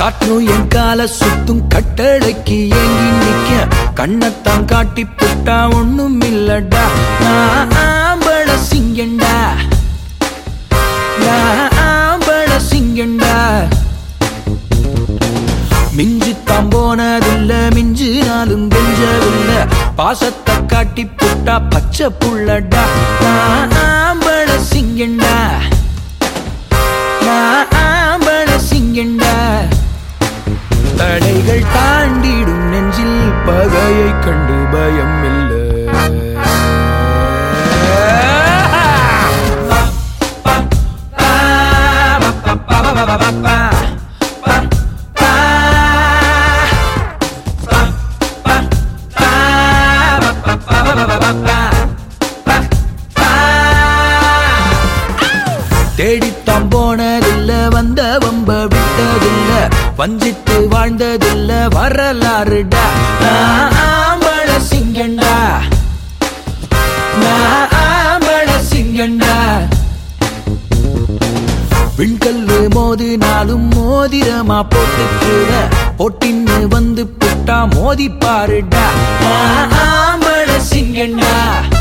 காட்டும் என் கால சுத்தும் கட்டளைக்கு ஏங்கி நிக்க கண்ணத்தான் காட்டி புட்டா ஒண்ணும் இல்லடா நான் ஆம்பள சிங்கண்டா நான் ஆம்பள சிங்கண்டா மிஞ்சித்தான் போனதில்ல மிஞ்சினாலும் கெஞ்சவில்ல பாசத்தை காட்டி புட்டா பச்சை புள்ளடா நான் ஆம்பள சிங்கண்டா நான் ஆம்பள சிங்கண்டா தடைகள் தாண்டிடும் நெஞ்சில் பகையை கண்டு பயம் இல்லை தேடித்தான் போனதில்ல வந்த வம்ப விட்டதில்ல வஞ்சித்து வாழ்ந்ததில்ல வரலாறுடா நான் ஆம்பள சிங்கண்டா நான் ஆம்பள சிங்கண்டா விண்கல்லு மோதினாலும் மோதிரமா போட்டுக்கிற போட்டின்னு வந்து புட்டா மோதி பாருடா நான் ஆம்பள சிங்கண்டா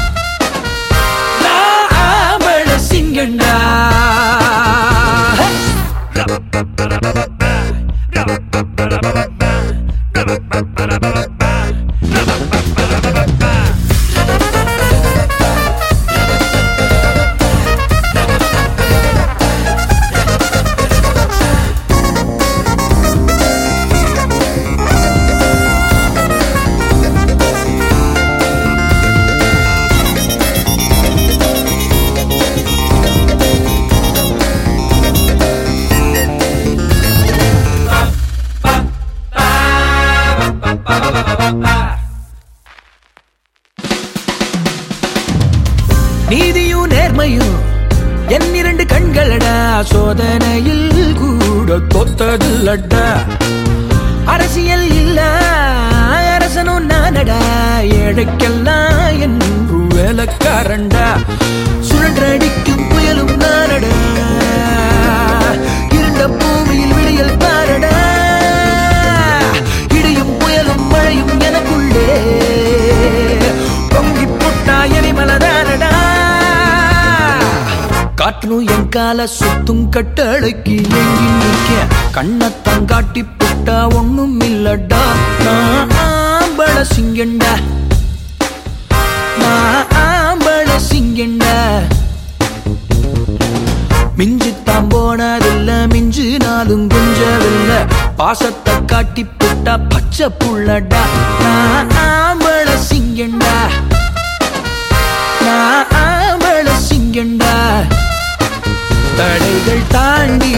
நான் ஆம்பள சிங்கண்டா நீதியும் நேர்மையும் என் இரண்டு கண்களடா சோதனையில் கூட தோத்ததில்லடா அரசியல் இல்ல அரசனும் நானடா ஏழைக்கெல்லாம் என்று வேலைக்காரண்டா சுழன்றடிக்கும் புயலும் நானடா இருண்ட பூமியில் விடியல் பாரடா இடியும் புயலும் மழையும் எனக்குள்ளே பொங்கி புட்டா எரிமலதானடா காற்றும் என் கால சுத்தும் கட்டளைக்கு ஏங்கி நிற்க கண்ணத்தான் காட்டி புட்டா ஒண்ணும் இல்லடா நான் ஆம்பள சிங்கண்டா நான் ஆம்பள சிங்கண்டா மிஞ்சித்தான் போனதில்ல மிஞ்சினாலும் குஞ்சவில்ல பாசத்தை காட்டி புட்டா பச்சை புள்ளடா நான் ஆம்பள சிங்கண்டா நான் ஆம்பள சிங்கண்டா தடைகள் தாண்டி